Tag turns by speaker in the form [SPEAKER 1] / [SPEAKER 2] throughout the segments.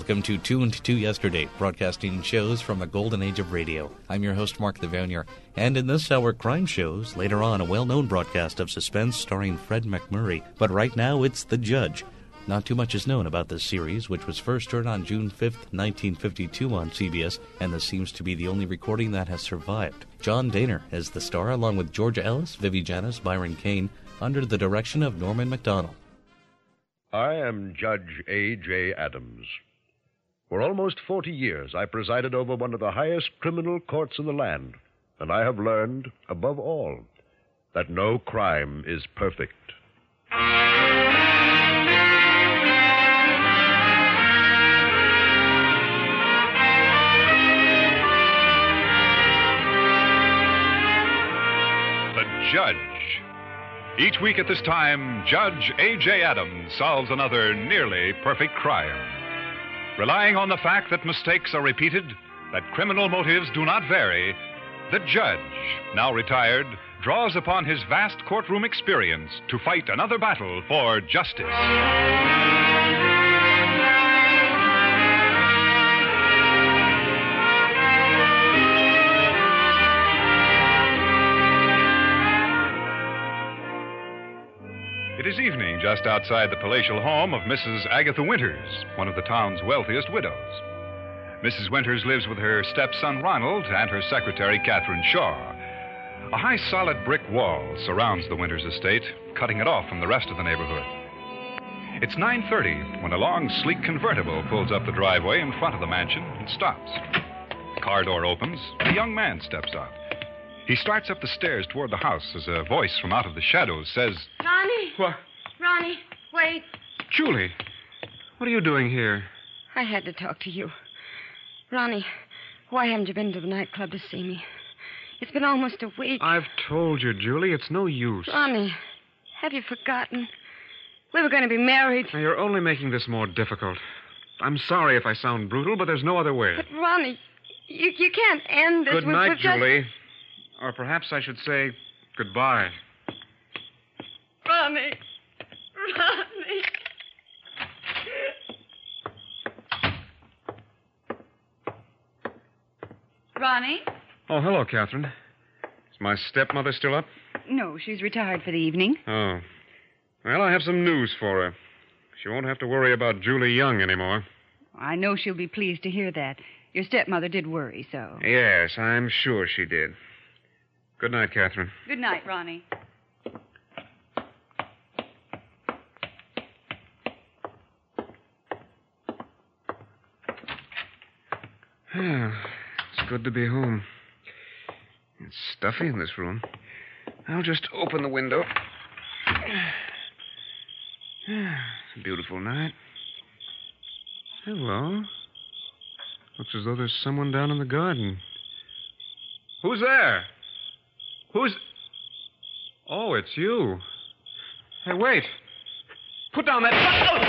[SPEAKER 1] Welcome to Two and Two Yesterday, broadcasting shows from the golden age of radio. I'm your host, Mark the Vanier, and in this hour, crime shows. Later on, a well-known broadcast of suspense starring Fred McMurray. But right now, it's The Judge. Not too much is known about this series, which was first aired on June 5th, 1952 on CBS, and this seems to be the only recording that has survived. John Dehner is the star, along with Georgia Ellis, Vivi Janis, Byron Kane, under the direction of Norman Macdonald.
[SPEAKER 2] I am Judge A.J. Adams. For almost 40 years, I presided over one of the highest criminal courts in the land, and I have learned, above all, that no crime is perfect.
[SPEAKER 3] The Judge. Each week at this time, Judge A.J. Adams solves another nearly perfect crime. Relying on the fact that mistakes are repeated, that criminal motives do not vary, the judge, now retired, draws upon his vast courtroom experience to fight another battle for justice. It is evening just outside the palatial home of Mrs. Agatha Winters, one of the town's wealthiest widows. Mrs. Winters lives with her stepson Ronald and her secretary Catherine Shaw. A high solid brick wall surrounds the Winters estate, cutting it off from the rest of the neighborhood. It's 9:30 when a long, sleek convertible pulls up the driveway in front of the mansion and stops. The car door opens and a young man steps out. He starts up the stairs toward the house as a voice from out of the shadows says,
[SPEAKER 4] Ronnie!
[SPEAKER 5] What?
[SPEAKER 4] Ronnie, wait.
[SPEAKER 5] Julie, what are you doing here?
[SPEAKER 4] I had to talk to you. Ronnie, why haven't you been to the nightclub to see me? It's been almost a week.
[SPEAKER 5] I've told you, Julie, it's no use.
[SPEAKER 4] Ronnie, have you forgotten? We were going to be married.
[SPEAKER 5] Now, you're only making this more difficult. I'm sorry if I sound brutal, but there's no other way.
[SPEAKER 4] But, Ronnie, you can't end this.
[SPEAKER 5] Good night,
[SPEAKER 4] We've just...
[SPEAKER 5] Julie. Or perhaps I should say goodbye.
[SPEAKER 4] Ronnie. Ronnie.
[SPEAKER 6] Ronnie?
[SPEAKER 5] Oh, hello, Catherine. Is my stepmother still up?
[SPEAKER 6] No, she's retired for the evening.
[SPEAKER 5] Oh. Well, I have some news for her. She won't have to worry about Julie Young anymore.
[SPEAKER 6] I know she'll be pleased to hear that. Your stepmother did worry, so.
[SPEAKER 5] Yes, I'm sure she did. Good night, Catherine.
[SPEAKER 6] Good night, Ronnie.
[SPEAKER 5] It's good to be home. It's stuffy in this room. I'll just open the window. It's a beautiful night. Hello. Looks as though there's someone down in the garden. Who's there? Who's... Oh, it's you. Hey, wait. Put down that...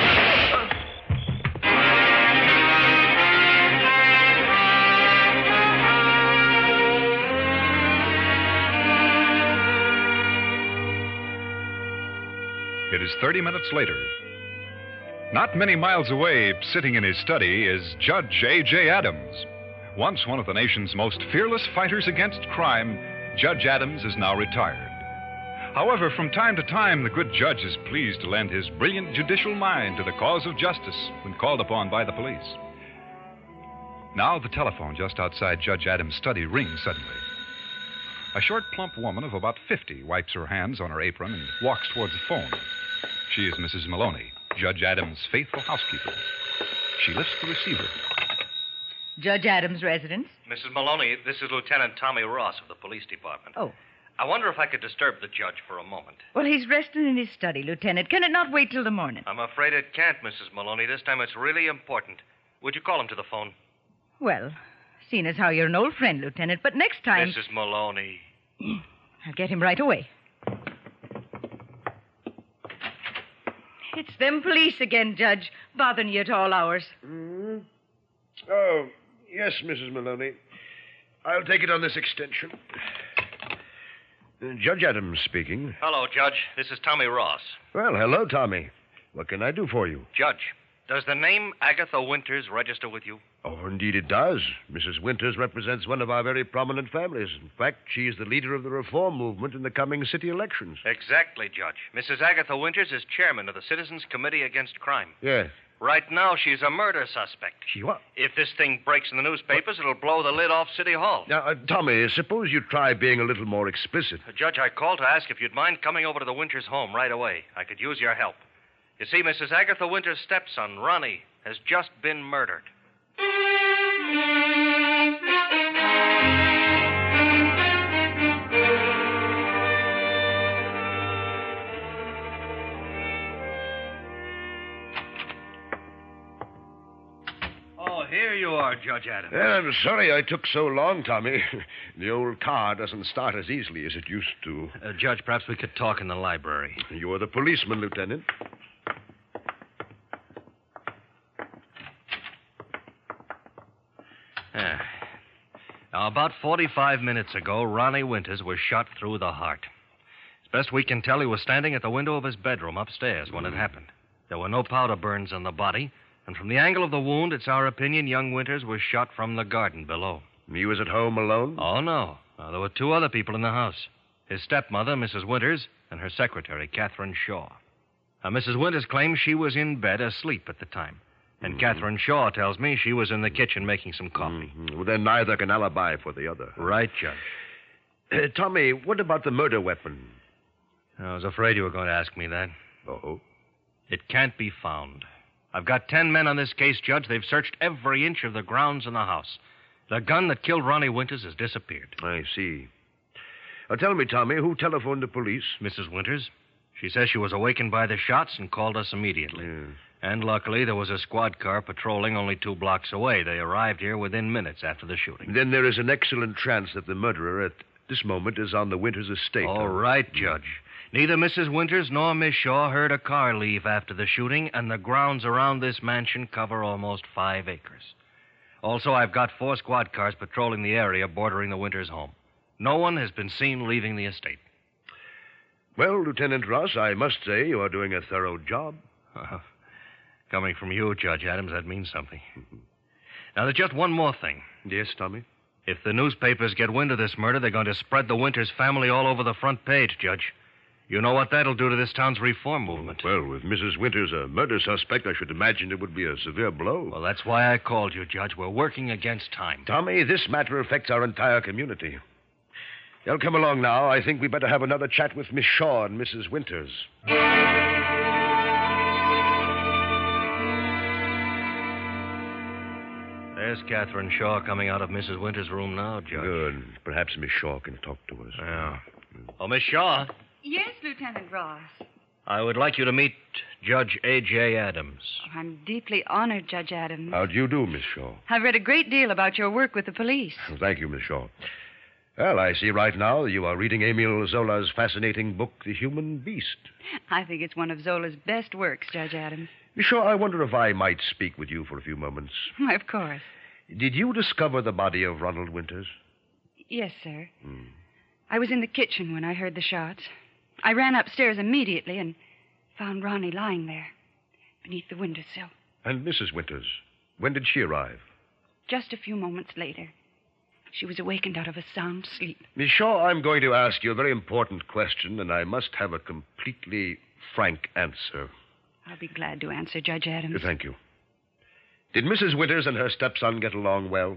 [SPEAKER 3] It is 30 minutes later. Not many miles away, sitting in his study, is Judge A.J. Adams. Once one of the nation's most fearless fighters against crime, Judge Adams is now retired. However, from time to time, the good judge is pleased to lend his brilliant judicial mind to the cause of justice when called upon by the police. Now the telephone just outside Judge Adams' study rings suddenly. A short, plump woman of about 50 wipes her hands on her apron and walks towards the phone. She is Mrs. Maloney, Judge Adams' faithful housekeeper. She lifts the receiver.
[SPEAKER 7] Judge Adams' residence?
[SPEAKER 8] Mrs. Maloney, this is Lieutenant Tommy Ross of the police department.
[SPEAKER 7] Oh.
[SPEAKER 8] I wonder if I could disturb the judge for a moment.
[SPEAKER 7] Well, he's resting in his study, Lieutenant. Can it not wait till the morning?
[SPEAKER 8] I'm afraid it can't, Mrs. Maloney. This time it's really important. Would you call him to the phone?
[SPEAKER 7] Well, seeing as how you're an old friend, Lieutenant, but next time...
[SPEAKER 8] Mrs. Maloney.
[SPEAKER 7] I'll get him right away. It's them police again, Judge, bothering you at all hours.
[SPEAKER 2] Mm-hmm. Oh, yes, Mrs. Maloney. I'll take it on this extension. Judge Adams speaking.
[SPEAKER 8] Hello, Judge. This is Tommy Ross.
[SPEAKER 2] Well, hello, Tommy. What can I do for you?
[SPEAKER 8] Judge, Does the name Agatha Winters register with you?
[SPEAKER 2] Oh, indeed it does. Mrs. Winters represents one of our very prominent families. In fact, she is the leader of the reform movement in the coming city elections.
[SPEAKER 8] Exactly, Judge. Mrs. Agatha Winters is chairman of the Citizens Committee Against Crime.
[SPEAKER 2] Yes.
[SPEAKER 8] Right now, she's a murder suspect.
[SPEAKER 2] She what?
[SPEAKER 8] If this thing breaks in the newspapers, it'll blow the lid off City Hall.
[SPEAKER 2] Now, Tommy, suppose you try being a little more explicit.
[SPEAKER 8] Judge, I called to ask if you'd mind coming over to the Winters home right away. I could use your help. You see, Mrs. Agatha Winters' stepson, Ronnie, has just been murdered. Oh, here you are, Judge Adams.
[SPEAKER 2] I'm sorry I took so long, Tommy. The old car doesn't start as easily as it used to.
[SPEAKER 8] Judge, perhaps we could talk in the library.
[SPEAKER 2] You are the policeman, Lieutenant.
[SPEAKER 8] Now, about 45 minutes ago, Ronnie Winters was shot through the heart. As best we can tell, he was standing at the window of his bedroom upstairs when it happened. There were no powder burns on the body, and from the angle of the wound, it's our opinion young Winters was shot from the garden below.
[SPEAKER 2] He was at home alone?
[SPEAKER 8] Oh, no. There were two other people in the house. His stepmother, Mrs. Winters, and her secretary, Catherine Shaw. Now, Mrs. Winters claims she was in bed asleep at the time. And Catherine Shaw tells me she was in the kitchen making some coffee.
[SPEAKER 2] Well, then neither can alibi for the other.
[SPEAKER 8] Right, Judge.
[SPEAKER 2] Tommy, what about the murder weapon?
[SPEAKER 8] I was afraid you were going to ask me that.
[SPEAKER 2] Oh?
[SPEAKER 8] It can't be found. I've got 10 men on this case, Judge. They've searched every inch of the grounds in the house. The gun that killed Ronnie Winters has disappeared.
[SPEAKER 2] I see. Now, tell me, Tommy, who telephoned the police?
[SPEAKER 8] Mrs. Winters. She says she was awakened by the shots and called us immediately.
[SPEAKER 2] Yeah.
[SPEAKER 8] And luckily, there was a squad car patrolling only 2 blocks away. They arrived here within minutes after the shooting.
[SPEAKER 2] Then there is an excellent chance that the murderer at this moment is on the Winters estate.
[SPEAKER 8] All right, Judge. Neither Mrs. Winters nor Miss Shaw heard a car leave after the shooting, and the grounds around this mansion cover almost 5 acres. Also, I've got 4 squad cars patrolling the area bordering the Winters home. No one has been seen leaving the estate.
[SPEAKER 2] Well, Lieutenant Ross, I must say you are doing a thorough job.
[SPEAKER 8] Coming from you, Judge Adams, that means something. Now, there's just one more thing.
[SPEAKER 2] Yes, Tommy?
[SPEAKER 8] If the newspapers get wind of this murder, they're going to spread the Winters family all over the front page, Judge. You know what that'll do to this town's reform movement.
[SPEAKER 2] Well, with Mrs. Winters a murder suspect, I should imagine it would be a severe blow.
[SPEAKER 8] Well, that's why I called you, Judge. We're working against time.
[SPEAKER 2] Tommy, this matter affects our entire community. They'll come along now. I think we better have another chat with Miss Shaw and Mrs. Winters.
[SPEAKER 8] There's Catherine Shaw coming out of Mrs. Winters' room now, Judge.
[SPEAKER 2] Good. Perhaps Miss Shaw can talk to us.
[SPEAKER 8] Yeah. Oh, Miss Shaw,
[SPEAKER 6] Yes, Lieutenant Ross.
[SPEAKER 8] I would like you to meet Judge A.J. Adams.
[SPEAKER 6] I'm deeply honored, Judge Adams.
[SPEAKER 2] How do you do, Miss Shaw?
[SPEAKER 6] I've read a great deal about your work with the police.
[SPEAKER 2] Thank you, Miss Shaw. Well, I see right now you are reading Emile Zola's fascinating book, The Human Beast.
[SPEAKER 6] I think it's one of Zola's best works, Judge Adams.
[SPEAKER 2] Miss Shaw, I wonder if I might speak with you for a few moments.
[SPEAKER 6] Why, of course.
[SPEAKER 2] Did you discover the body of Ronald Winters?
[SPEAKER 6] Yes, sir. I was in the kitchen when I heard the shots. I ran upstairs immediately and found Ronnie lying there beneath the windowsill.
[SPEAKER 2] And Mrs. Winters, when did she arrive?
[SPEAKER 6] Just a few moments later. She was awakened out of a sound sleep.
[SPEAKER 2] Miss Shaw, I'm going to ask you a very important question, and I must have a completely frank answer.
[SPEAKER 6] I'll be glad to answer, Judge Adams.
[SPEAKER 2] Thank you. Did Mrs. Winters and her stepson get along well?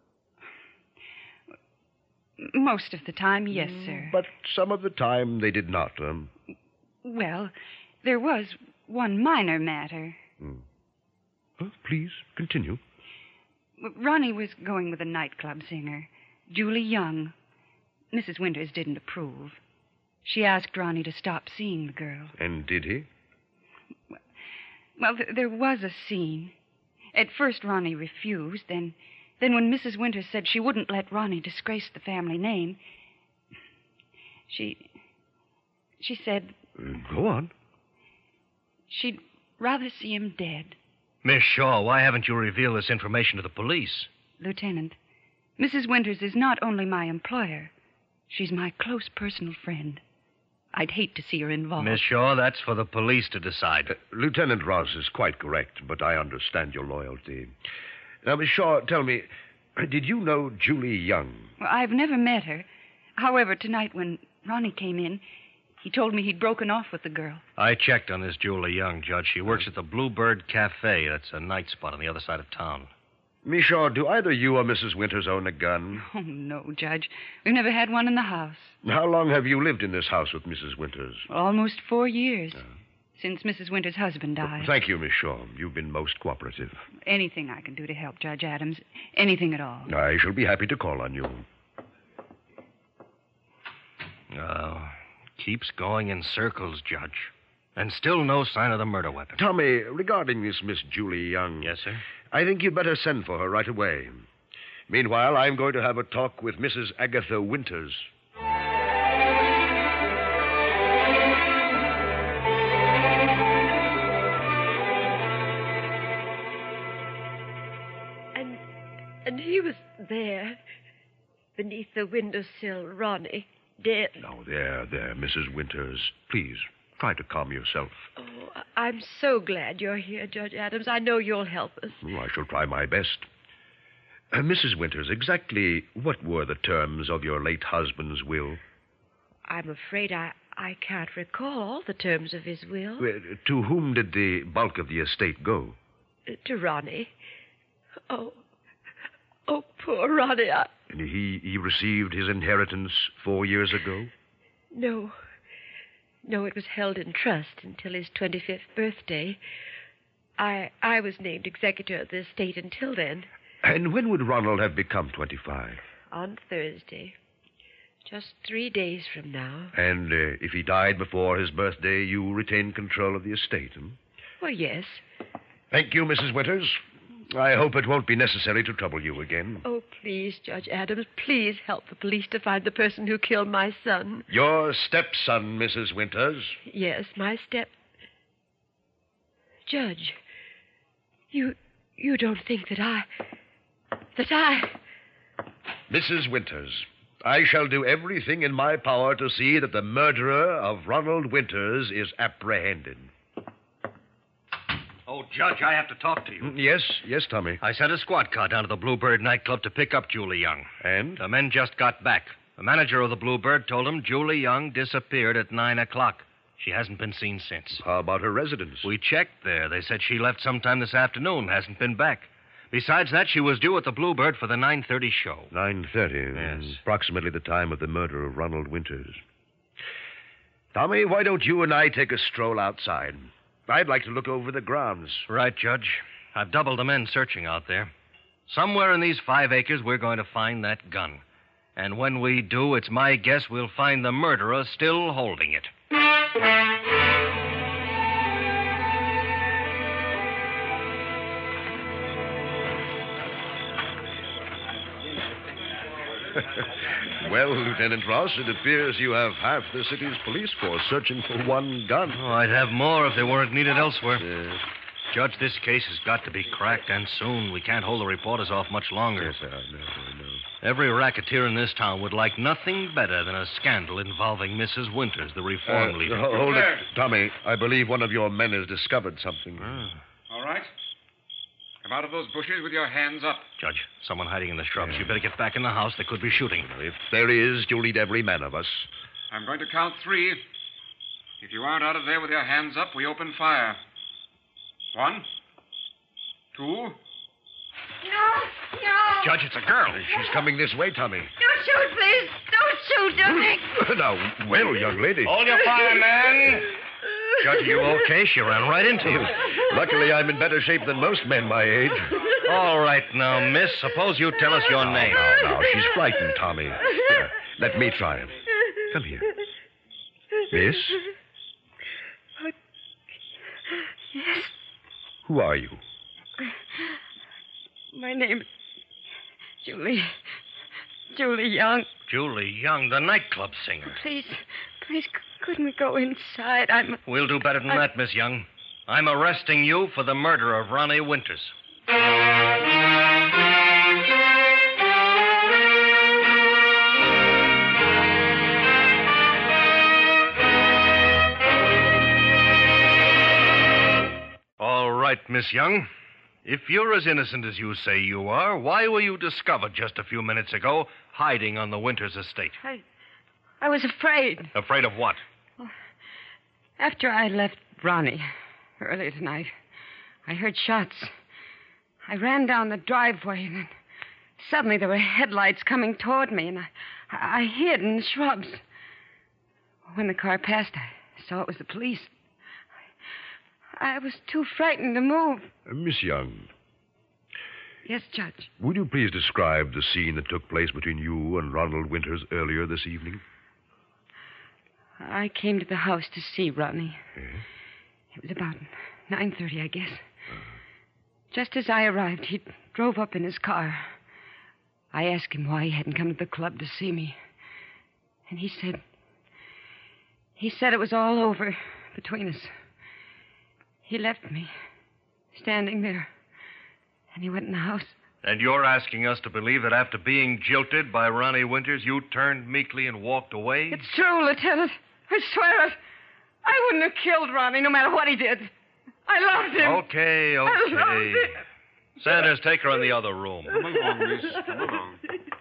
[SPEAKER 6] Most of the time, yes, sir.
[SPEAKER 2] But some of the time they did not.
[SPEAKER 6] Well, there was one minor matter.
[SPEAKER 2] Well, please, continue.
[SPEAKER 6] Ronnie was going with a nightclub singer, Julie Young. Mrs. Winters didn't approve. She asked Ronnie to stop seeing the girl.
[SPEAKER 2] And did he?
[SPEAKER 6] Well, there was a scene. At first, Ronnie refused. Then when Mrs. Winters said she wouldn't let Ronnie disgrace the family name, she said...
[SPEAKER 2] Go on.
[SPEAKER 6] She'd rather see him dead.
[SPEAKER 8] Miss Shaw, why haven't you revealed this information to the police?
[SPEAKER 6] Lieutenant, Mrs. Winters is not only my employer, she's my close personal friend. I'd hate to see her involved.
[SPEAKER 8] Miss Shaw, that's for the police to decide.
[SPEAKER 2] Lieutenant Ross is quite correct, but I understand your loyalty. Now, Miss Shaw, tell me, did you know Julie Young?
[SPEAKER 6] Well, I've never met her. However, tonight when Ronnie came in, he told me he'd broken off with the girl.
[SPEAKER 8] I checked on this Julie Young, Judge. She works at the Bluebird Cafe. That's a night spot on the other side of town.
[SPEAKER 2] Miss Shaw, do either you or Mrs. Winters own a gun?
[SPEAKER 6] Oh, no, Judge. We've never had one in the house.
[SPEAKER 2] How long have you lived in this house with Mrs. Winters?
[SPEAKER 6] Almost 4 years. Since Mrs. Winters' husband died.
[SPEAKER 2] Thank you, Miss Shaw. You've been most cooperative.
[SPEAKER 6] Anything I can do to help, Judge Adams. Anything at all.
[SPEAKER 2] I shall be happy to call on you.
[SPEAKER 8] Keeps going in circles, Judge. And still no sign of the murder weapon.
[SPEAKER 2] Tommy, regarding this Miss Julie Young...
[SPEAKER 8] Yes, sir?
[SPEAKER 2] I think you'd better send for her right away. Meanwhile, I'm going to have a talk with Mrs. Agatha Winters.
[SPEAKER 9] And he was there, beneath the windowsill, Ronnie, dead.
[SPEAKER 2] Now, there, Mrs. Winters. Please, try to calm yourself.
[SPEAKER 9] Oh, I'm so glad you're here, Judge Adams. I know you'll help us.
[SPEAKER 2] Oh, I shall try my best. Mrs. Winters, exactly what were the terms of your late husband's will?
[SPEAKER 9] I'm afraid I can't recall all the terms of his will.
[SPEAKER 2] To whom did the bulk of the estate go?
[SPEAKER 9] To Ronnie. Oh, poor Ronnie.
[SPEAKER 2] And he received his inheritance 4 years ago?
[SPEAKER 9] No, it was held in trust until his 25th birthday. I was named executor of the estate until then.
[SPEAKER 2] And when would Ronald have become 25?
[SPEAKER 9] On Thursday. Just 3 days from now.
[SPEAKER 2] And if he died before his birthday, you retained control of the estate,
[SPEAKER 9] Well, yes.
[SPEAKER 2] Thank you, Mrs. Winters. I hope it won't be necessary to trouble you again.
[SPEAKER 9] Oh, please, Judge Adams, please help the police to find the person who killed my son.
[SPEAKER 2] Your stepson, Mrs. Winters.
[SPEAKER 9] Yes, my Judge, you don't think that I...
[SPEAKER 2] Mrs. Winters, I shall do everything in my power to see that the murderer of Ronald Winters is apprehended.
[SPEAKER 8] Oh, Judge, I have to talk to you.
[SPEAKER 2] Yes, Tommy.
[SPEAKER 8] I sent a squad car down to the Bluebird nightclub to pick up Julie Young.
[SPEAKER 2] And?
[SPEAKER 8] The men just got back. The manager of the Bluebird told him Julie Young disappeared at 9 o'clock. She hasn't been seen since.
[SPEAKER 2] How about her residence?
[SPEAKER 8] We checked there. They said she left sometime this afternoon, hasn't been back. Besides that, she was due at the Bluebird for the 9:30 show.
[SPEAKER 2] 9:30?
[SPEAKER 8] Yes.
[SPEAKER 2] Approximately the time of the murder of Ronald Winters. Tommy, why don't you and I take a stroll outside? I'd like to look over the grounds.
[SPEAKER 8] Right, Judge. I've doubled the men searching out there. Somewhere in these 5 acres, we're going to find that gun. And when we do, it's my guess we'll find the murderer still holding it.
[SPEAKER 2] Well, Lieutenant Ross, it appears you have half the city's police force searching for one gun.
[SPEAKER 8] Oh, I'd have more if they weren't needed elsewhere.
[SPEAKER 2] Yes.
[SPEAKER 8] Judge, this case has got to be cracked, and soon. We can't hold the reporters off much longer.
[SPEAKER 2] Yes, I know.
[SPEAKER 8] Every racketeer in this town would like nothing better than a scandal involving Mrs. Winters, the reform leader.
[SPEAKER 2] Hold it, Tommy. I believe one of your men has discovered something.
[SPEAKER 5] All right. Come out of those bushes with your hands up.
[SPEAKER 8] Judge, someone hiding in the shrubs. You better get back in the house. They could be shooting.
[SPEAKER 2] If there is, you'll need every man of us.
[SPEAKER 5] I'm going to count 3. If you aren't out of there with your hands up, we open fire. 1, 2.
[SPEAKER 4] No.
[SPEAKER 8] Judge, it's a girl.
[SPEAKER 2] She's coming this way, Tommy.
[SPEAKER 4] Don't shoot, please. Don't shoot, Dominic.
[SPEAKER 2] Now, well, young lady.
[SPEAKER 8] Hold your fire, man. Judge, are you okay? She ran right into you.
[SPEAKER 2] Luckily, I'm in better shape than most men my age.
[SPEAKER 8] All right, now, miss, suppose you tell us your name.
[SPEAKER 2] Now, she's frightened, Tommy. Here, let me try it. Come here. Miss?
[SPEAKER 4] Yes.
[SPEAKER 2] Who are you?
[SPEAKER 4] My name is Julie Young.
[SPEAKER 8] Julie Young, the nightclub singer.
[SPEAKER 4] Please, couldn't we go inside?
[SPEAKER 8] We'll do better than that, Miss Young. I'm arresting you for the murder of Ronnie Winters. right, Miss Young. If you're as innocent as you say you are, why were you discovered just a few minutes ago hiding on the Winters estate?
[SPEAKER 4] I was afraid.
[SPEAKER 8] Afraid of what?
[SPEAKER 4] After I left Ronnie earlier tonight, I heard shots. I ran down the driveway, and then suddenly there were headlights coming toward me, and I hid in the shrubs. When the car passed, I saw it was the police. I was too frightened to move.
[SPEAKER 2] Miss Young.
[SPEAKER 4] Yes, Judge.
[SPEAKER 2] Would you please describe the scene that took place between you and Ronald Winters earlier this evening?
[SPEAKER 4] I came to the house to see Ronnie.
[SPEAKER 2] Yes?
[SPEAKER 4] It was about 9:30, I guess. Just as I arrived, he drove up in his car. I asked him why he hadn't come to the club to see me. And he said it was all over between us. He left me standing there, and he went in the house.
[SPEAKER 8] And you're asking us to believe that after being jilted by Ronnie Winters, you turned meekly and walked away?
[SPEAKER 4] It's true, Lieutenant. I swear it. I wouldn't have killed Ronnie no matter what he did. I loved him.
[SPEAKER 8] Okay.
[SPEAKER 4] I loved him.
[SPEAKER 8] Sanders, take her in the other room.
[SPEAKER 5] Come along, miss. Come along.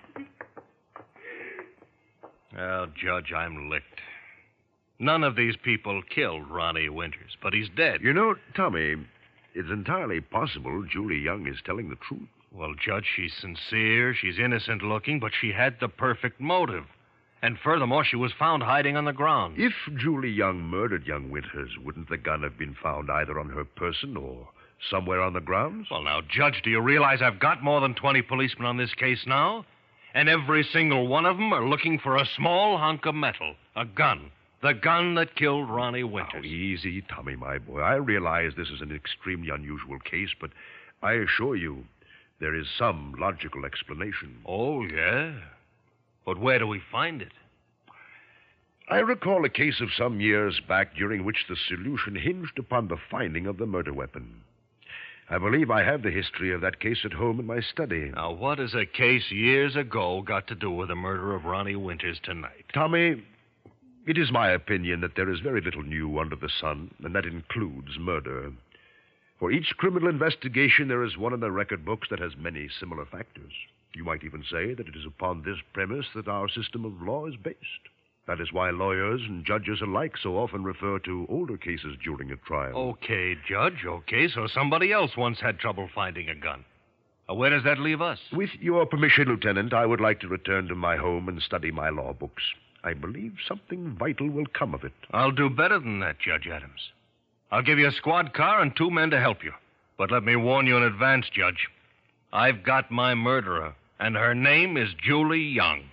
[SPEAKER 8] Well, Judge, I'm licked. None of these people killed Ronnie Winters, but he's dead.
[SPEAKER 2] You know, Tommy, it's entirely possible Julie Young is telling the truth.
[SPEAKER 8] Well, Judge, she's sincere, she's innocent-looking, but she had the perfect motive. And furthermore, she was found hiding on the ground.
[SPEAKER 2] If Julie Young murdered young Winters, wouldn't the gun have been found either on her person or somewhere on the grounds?
[SPEAKER 8] Well, now, Judge, do you realize I've got more than 20 policemen on this case now? And every single one of them are looking for a small hunk of metal, a gun. The gun that killed Ronnie Winters.
[SPEAKER 2] Now, easy, Tommy, my boy. I realize this is an extremely unusual case, but I assure you there is some logical explanation.
[SPEAKER 8] Oh, yeah? But where do we find it?
[SPEAKER 2] I recall a case of some years back during which the solution hinged upon the finding of the murder weapon. I believe I have the history of that case at home in my study.
[SPEAKER 8] Now, what has a case years ago got to do with the murder of Ronnie Winters tonight?
[SPEAKER 2] Tommy, it is my opinion that there is very little new under the sun, and that includes murder. For each criminal investigation, there is one in the record books that has many similar factors. You might even say that it is upon this premise that our system of law is based. That is why lawyers and judges alike so often refer to older cases during a trial.
[SPEAKER 8] Okay, Judge, okay, so somebody else once had trouble finding a gun. Where does that leave us?
[SPEAKER 2] With your permission, Lieutenant, I would like to return to my home and study my law books. I believe something vital will come of it.
[SPEAKER 8] I'll do better than that, Judge Adams. I'll give you a squad car and 2 men to help you. But let me warn you in advance, Judge. I've got my murderer, and her name is Julie Young.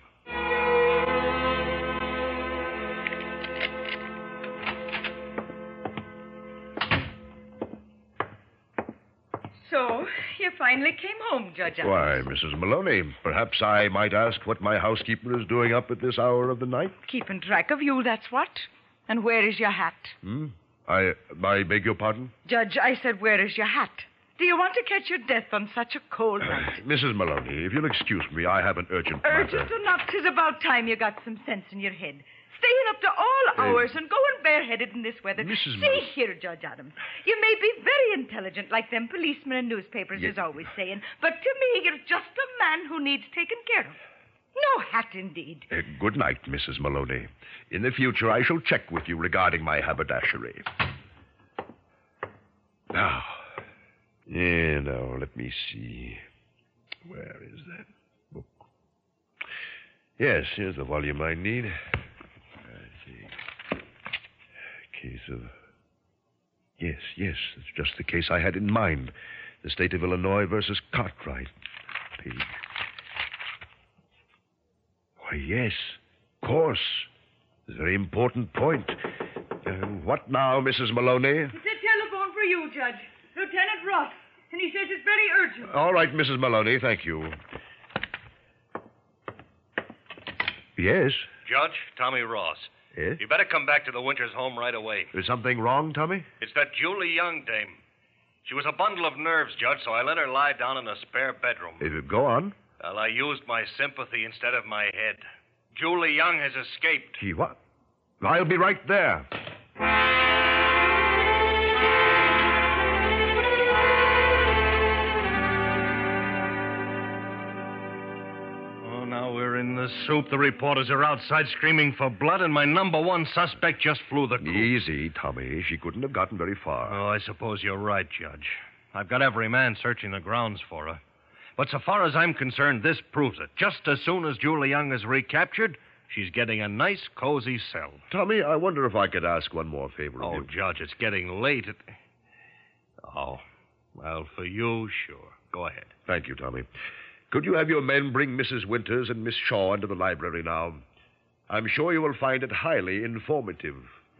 [SPEAKER 7] So, you finally came home, Judge Adams.
[SPEAKER 2] Why, Mrs. Maloney, perhaps I might ask what my housekeeper is doing up at this hour of the night?
[SPEAKER 7] Keeping track of you, that's what. And where is your hat?
[SPEAKER 2] I beg your pardon?
[SPEAKER 7] Judge, I said, where is your hat? Do you want to catch your death on such a cold night?
[SPEAKER 2] Mrs. Maloney, if you'll excuse me, I have an urgent matter.
[SPEAKER 7] Urgent or not, 'tis about time you got some sense in your head. Staying up to all hours and going bareheaded in this weather.
[SPEAKER 2] Mrs.
[SPEAKER 7] See here, Judge Adams. You may be very intelligent, like them policemen and newspapers is always saying, but to me, you're just a man who needs taken care of. No hat, indeed.
[SPEAKER 2] Good night, Mrs. Maloney. In the future, I shall check with you regarding my haberdashery. Now, let me see. Where is that book? Yes, here's the volume I need. I see. Case of... Yes, it's just the case I had in mind. The state of Illinois versus Cartwright. Page. Why, yes, of course. It's a very important point. What now, Mrs. Maloney?
[SPEAKER 7] It's a telephone for you, Judge. Lieutenant Ross. And he says it's very urgent.
[SPEAKER 2] All right, Mrs. Maloney, thank you. Yes?
[SPEAKER 8] Judge, Tommy Ross.
[SPEAKER 2] Yes?
[SPEAKER 8] You better come back to the Winters home right away.
[SPEAKER 2] Is something wrong, Tommy?
[SPEAKER 8] It's that Julie Young dame. She was a bundle of nerves, Judge, so I let her lie down in a spare bedroom.
[SPEAKER 2] Go on.
[SPEAKER 8] Well, I used my sympathy instead of my head. Julie Young has escaped.
[SPEAKER 2] Gee, what? I'll be right there.
[SPEAKER 8] soup. The reporters are outside screaming for blood, and my number one suspect just flew the coop.
[SPEAKER 2] Easy, Tommy. She couldn't have gotten very far.
[SPEAKER 8] Oh, I suppose you're right, Judge. I've got every man searching the grounds for her. But so far as I'm concerned, this proves it. Just as soon as Julie Young is recaptured, she's getting a nice, cozy cell.
[SPEAKER 2] Tommy, I wonder if I could ask one more favor of
[SPEAKER 8] Oh,
[SPEAKER 2] you.
[SPEAKER 8] Judge, it's getting late. Oh, well, for you, sure. Go ahead.
[SPEAKER 2] Thank you, Tommy. Could you have your men bring Mrs. Winters and Miss Shaw into the library now? I'm sure you will find it highly informative.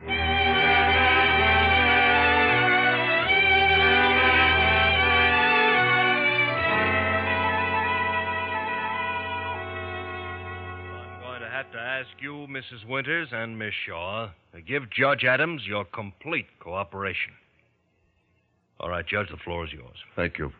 [SPEAKER 8] To ask you, Mrs. Winters and Miss Shaw, to give Judge Adams your complete cooperation. All right, Judge, the floor is yours.
[SPEAKER 2] Thank you.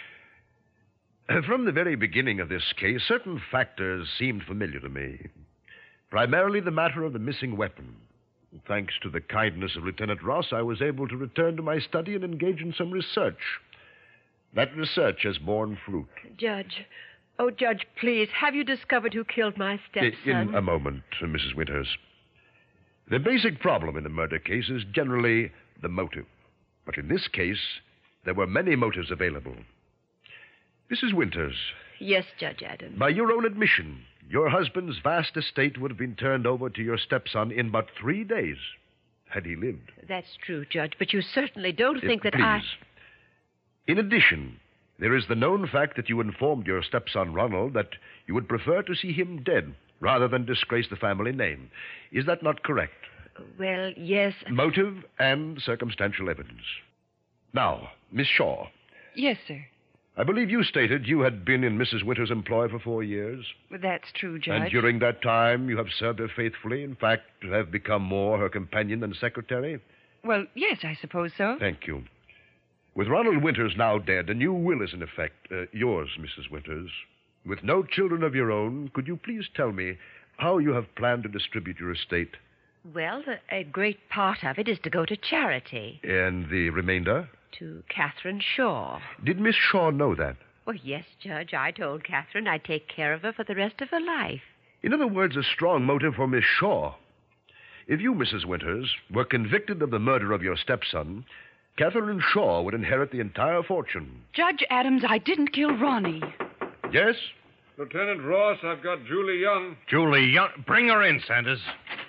[SPEAKER 2] From the very beginning of this case, certain factors seemed familiar to me. Primarily the matter of the missing weapon. Thanks to the kindness of Lieutenant Ross, I was able to return to my study and engage in some research. That research has borne fruit.
[SPEAKER 9] Judge. Oh, Judge, please, have you discovered who killed my stepson?
[SPEAKER 2] In a moment, Mrs. Winters. The basic problem in the murder case is generally the motive. But in this case, there were many motives available. Mrs. Winters.
[SPEAKER 9] Yes, Judge Adams.
[SPEAKER 2] By your own admission, your husband's vast estate would have been turned over to your stepson in but 3 days, had he lived.
[SPEAKER 9] That's true, Judge, but you certainly don't think that
[SPEAKER 2] please. In addition, there is the known fact that you informed your stepson, Ronald, that you would prefer to see him dead rather than disgrace the family name. Is that not correct?
[SPEAKER 9] Well, yes.
[SPEAKER 2] Motive and circumstantial evidence. Now, Miss Shaw.
[SPEAKER 4] Yes, sir.
[SPEAKER 2] I believe you stated you had been in Mrs. Winters' employ for 4 years.
[SPEAKER 4] Well, that's true, Judge.
[SPEAKER 2] And during that time, you have served her faithfully. In fact, have become more her companion than secretary.
[SPEAKER 4] Well, yes, I suppose so.
[SPEAKER 2] Thank you. With Ronald Winters now dead, a new will is in effect. Yours, Mrs. Winters. With no children of your own, could you please tell me how you have planned to distribute your estate?
[SPEAKER 9] Well, a great part of it is to go to charity.
[SPEAKER 2] And the remainder?
[SPEAKER 9] To Catherine Shaw.
[SPEAKER 2] Did Miss Shaw know that?
[SPEAKER 9] Well, yes, Judge. I told Catherine I'd take care of her for the rest of her life.
[SPEAKER 2] In other words, a strong motive for Miss Shaw. If you, Mrs. Winters, were convicted of the murder of your stepson, Catherine Shaw would inherit the entire fortune.
[SPEAKER 4] Judge Adams, I didn't kill Ronnie.
[SPEAKER 2] Yes?
[SPEAKER 5] Lieutenant Ross, I've got Julie Young.
[SPEAKER 8] Julie Young? Bring her in, Sanders.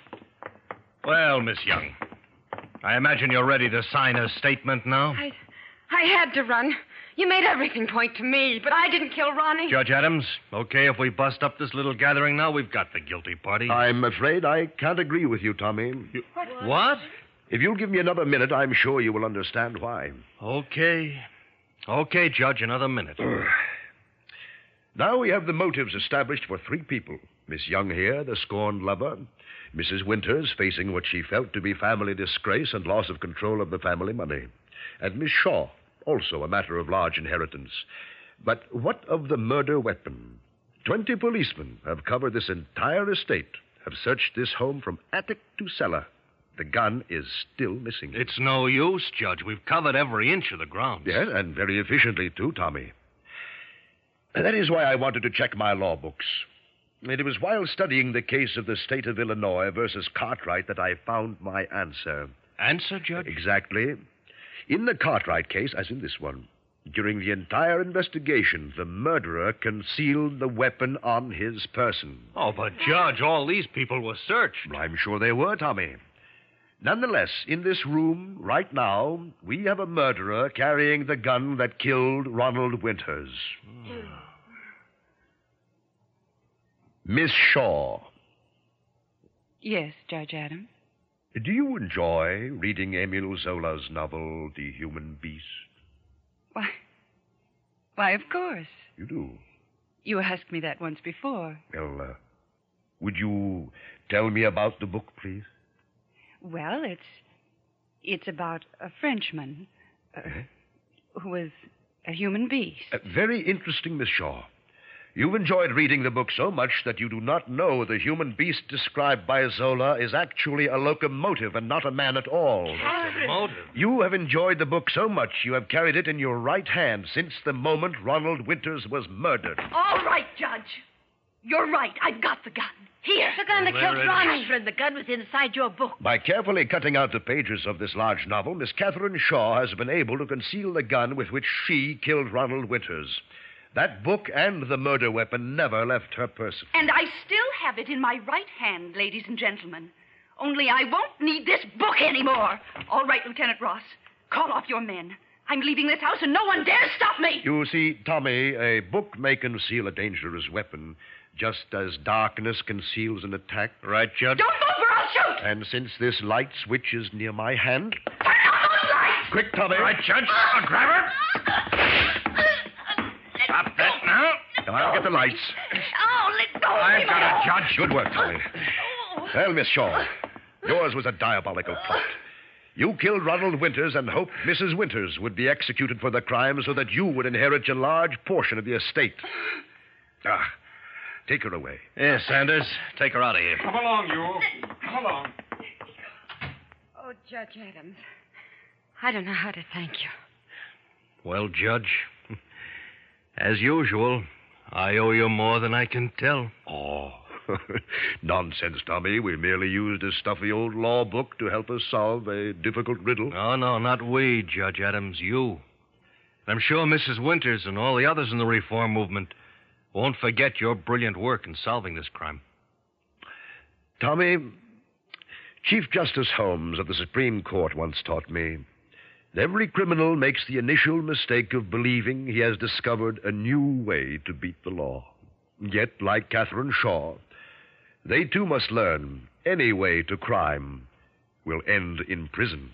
[SPEAKER 8] Well, Miss Young, I imagine you're ready to sign a statement now?
[SPEAKER 4] I had to run. You made everything point to me, but I didn't kill Ronnie.
[SPEAKER 8] Judge Adams, okay if we bust up this little gathering now? We've got the guilty party.
[SPEAKER 2] I'm afraid I can't agree with you, Tommy.
[SPEAKER 8] What?
[SPEAKER 2] If you'll give me another minute, I'm sure you will understand why.
[SPEAKER 8] Okay. Okay, Judge, another minute.
[SPEAKER 2] Now we have the motives established for 3 people. Miss Young here, the scorned lover. Mrs. Winters, facing what she felt to be family disgrace and loss of control of the family money. And Miss Shaw, also a matter of large inheritance. But what of the murder weapon? 20 policemen have covered this entire estate, have searched this home from attic to cellar. The gun is still missing.
[SPEAKER 8] It's no use, Judge. We've covered every inch of the grounds.
[SPEAKER 2] Yes, and very efficiently, too, Tommy. And that is why I wanted to check my law books. It was while studying the case of the state of Illinois versus Cartwright that I found my answer.
[SPEAKER 8] Answer, Judge?
[SPEAKER 2] Exactly. In the Cartwright case, as in this one, during the entire investigation, the murderer concealed the weapon on his person.
[SPEAKER 8] Oh, but, Judge, all these people were searched.
[SPEAKER 2] Well, I'm sure they were, Tommy. Nonetheless, in this room, right now, we have a murderer carrying the gun that killed Ronald Winters. Miss Shaw.
[SPEAKER 4] Yes, Judge Adams.
[SPEAKER 2] Do you enjoy reading Emile Zola's novel, The Human Beast?
[SPEAKER 4] Why, of course.
[SPEAKER 2] You do?
[SPEAKER 4] You asked me that once before.
[SPEAKER 2] Well, would you tell me about the book, please?
[SPEAKER 4] Well, it's about a Frenchman who was a human beast.
[SPEAKER 2] Very interesting, Miss Shaw. You've enjoyed reading the book so much that you do not know the human beast described by Zola is actually a locomotive and not a man at all.
[SPEAKER 8] Locomotive?
[SPEAKER 2] You have enjoyed the book so much you have carried it in your right hand since the moment Ronald Winters was murdered.
[SPEAKER 7] All right, Judge. You're right. I've got the gun. Here.
[SPEAKER 9] The gun that
[SPEAKER 8] There
[SPEAKER 9] killed
[SPEAKER 8] it is.
[SPEAKER 9] Ronnie. Catherine, the gun was inside your book.
[SPEAKER 2] By carefully cutting out the pages of this large novel, Miss Catherine Shaw has been able to conceal the gun with which she killed Ronald Winters. That book and the murder weapon never left her person.
[SPEAKER 6] And I still have it in my right hand, ladies and gentlemen. Only I won't need this book anymore. All right, Lieutenant Ross. Call off your men. I'm leaving this house and no one dare stop me.
[SPEAKER 2] You see, Tommy, a book may conceal a dangerous weapon, just as darkness conceals an attack.
[SPEAKER 8] Right, Judge?
[SPEAKER 6] Don't move or I'll shoot.
[SPEAKER 2] And since this light switch is near my hand...
[SPEAKER 6] Turn out those lights.
[SPEAKER 2] Quick, Tommy.
[SPEAKER 8] Right, Judge. I'll grab her. Stop that now.
[SPEAKER 2] Come on, get the lights.
[SPEAKER 6] Oh, let go.
[SPEAKER 8] I've got a judge.
[SPEAKER 2] Good work, Tommy. Well, Miss Shaw, yours was a diabolical plot. You killed Ronald Winters and hoped Mrs. Winters would be executed for the crime so that you would inherit a large portion of the estate. Take her away.
[SPEAKER 8] Yes, Sanders. Take her out of here.
[SPEAKER 5] Come along, you. Come along.
[SPEAKER 4] Oh, Judge Adams, I don't know how to thank you.
[SPEAKER 8] Well, Judge, as usual, I owe you more than I can tell.
[SPEAKER 2] Oh, nonsense, Tommy. We merely used a stuffy old law book to help us solve a difficult riddle.
[SPEAKER 8] No, not we, Judge Adams, you. And I'm sure Mrs. Winters and all the others in the reform movement won't forget your brilliant work in solving this crime.
[SPEAKER 2] Tommy, Chief Justice Holmes of the Supreme Court once taught me that every criminal makes the initial mistake of believing he has discovered a new way to beat the law. Yet, like Catherine Shaw, they too must learn any way to crime will end in prison.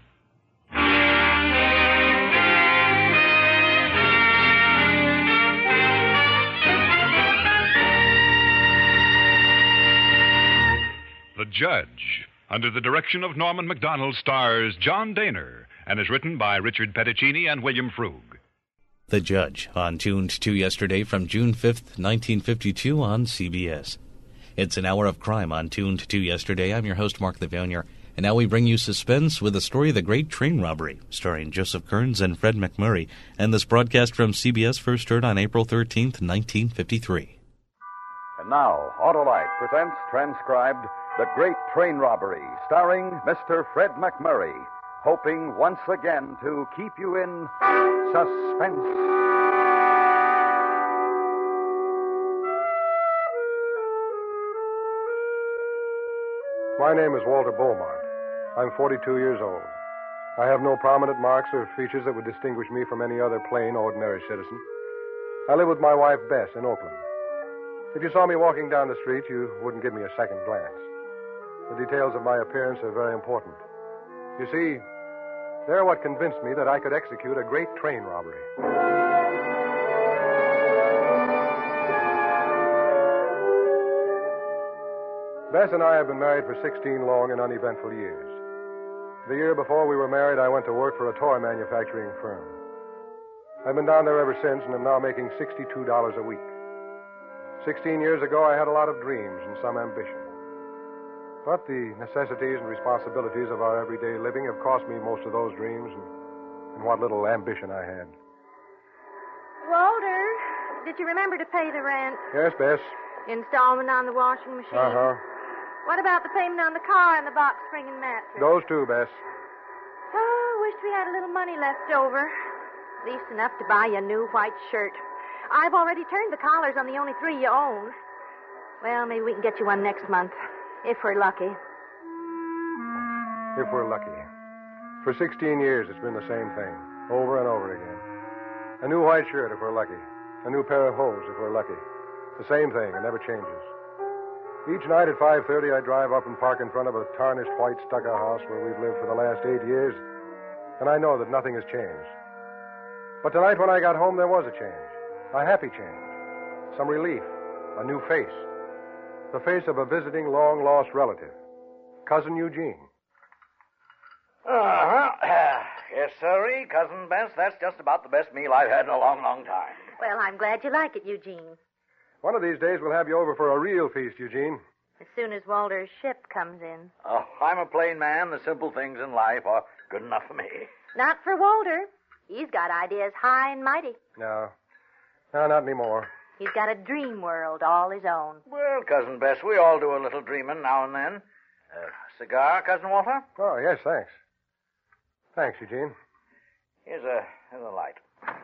[SPEAKER 3] The Judge, under the direction of Norman MacDonald, stars John Daner and is written by Richard Petticini and William Frug.
[SPEAKER 1] The Judge, on Tuned to Yesterday from June 5th, 1952 on CBS. It's an hour of crime on Tuned to Yesterday. I'm your host, Mark Levonier, and now we bring you suspense with the story of the Great Train Robbery, starring Joseph Kearns and Fred McMurray, and this broadcast from CBS first heard on April 13th, 1953.
[SPEAKER 10] And now, Autolite presents transcribed The Great Train Robbery, starring Mr. Fred McMurray, hoping once again to keep you in suspense.
[SPEAKER 11] My name is Walter Beaumont. I'm 42 years old. I have no prominent marks or features that would distinguish me from any other plain, ordinary citizen. I live with my wife, Bess, in Oakland. If you saw me walking down the street, you wouldn't give me a second glance. The details of my appearance are very important. You see, they're what convinced me that I could execute a great train robbery. Bess and I have been married for 16 long and uneventful years. The year before we were married, I went to work for a toy manufacturing firm. I've been down there ever since and am now making $62 a week. 16 years ago, I had a lot of dreams and some ambition. But the necessities and responsibilities of our everyday living have cost me most of those dreams and what little ambition I had.
[SPEAKER 12] Walter, did you remember to pay the rent?
[SPEAKER 11] Yes, Bess.
[SPEAKER 12] Installment on the washing machine?
[SPEAKER 11] Uh-huh.
[SPEAKER 12] What about the payment on the car and the box spring and mattress?
[SPEAKER 11] Those two, Bess.
[SPEAKER 12] Oh, wished we had a little money left over. At least enough to buy you a new white shirt. I've already turned the collars on the only 3 you own. Well, maybe we can get you one next month, if we're lucky.
[SPEAKER 11] If we're lucky. For 16 years, it's been the same thing, over and over again. A new white shirt if we're lucky. A new pair of hose if we're lucky. The same thing, it never changes. Each night at 5:30, I drive up and park in front of a tarnished white stucco house where we've lived for the last 8 years, and I know that nothing has changed. But tonight when I got home, there was a change. A happy change. Some relief. A new face. The face of a visiting long-lost relative. Cousin Eugene.
[SPEAKER 13] Uh-huh. Yes, sirree, Cousin Bess. That's just about the best meal I've had in a long, long time.
[SPEAKER 12] Well, I'm glad you like it, Eugene.
[SPEAKER 11] One of these days, we'll have you over for a real feast, Eugene.
[SPEAKER 12] As soon as Walter's ship comes in.
[SPEAKER 13] Oh, I'm a plain man. The simple things in life are good enough for me.
[SPEAKER 12] Not for Walter. He's got ideas high and mighty.
[SPEAKER 11] No, not anymore.
[SPEAKER 12] He's got a dream world all his own.
[SPEAKER 13] Well, Cousin Bess, we all do a little dreaming now and then. Cigar, Cousin Walter?
[SPEAKER 11] Oh, yes, thanks. Thanks, Eugene.
[SPEAKER 13] Here's a light.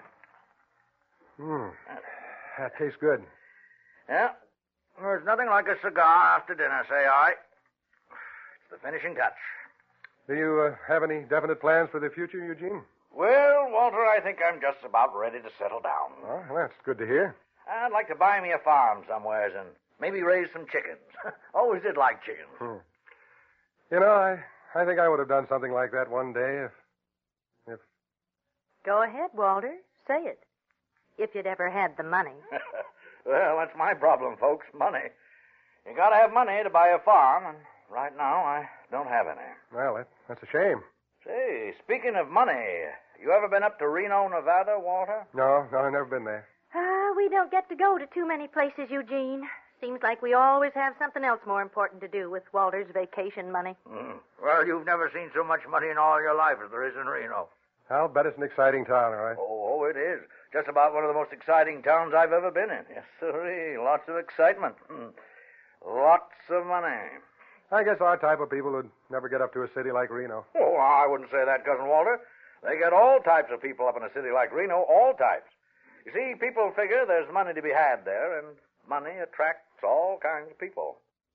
[SPEAKER 11] That tastes good.
[SPEAKER 13] Yeah. There's nothing like a cigar after dinner, say I. It's the finishing touch.
[SPEAKER 11] Do you have any definite plans for the future, Eugene?
[SPEAKER 13] Well, Walter, I think I'm just about ready to settle down.
[SPEAKER 11] Oh, well, that's good to hear.
[SPEAKER 13] I'd like to buy me a farm somewheres and maybe raise some chickens. Always did like chickens.
[SPEAKER 11] You know, I think I would have done something like that one day if...
[SPEAKER 12] Go ahead, Walter. Say it. If you'd ever had the money.
[SPEAKER 13] Well, that's my problem, folks. Money. You gotta have money to buy a farm, and right now I don't have any.
[SPEAKER 11] Well, that's a shame.
[SPEAKER 13] Say, speaking of money, you ever been up to Reno, Nevada, Walter?
[SPEAKER 11] No, I've never been there.
[SPEAKER 12] We don't get to go to too many places, Eugene. Seems like we always have something else more important to do with Walter's vacation money.
[SPEAKER 13] Well, you've never seen so much money in all your life as there is in Reno.
[SPEAKER 11] I'll bet it's an exciting town, all right?
[SPEAKER 13] Oh, it is. Just about one of the most exciting towns I've ever been in. Yes, sirree. Lots of excitement. Lots of money.
[SPEAKER 11] I guess our type of people would never get up to a city like Reno.
[SPEAKER 13] Oh, I wouldn't say that, Cousin Walter. They get all types of people up in a city like Reno, all types. You see, people figure there's money to be had there, and money attracts all kinds of people.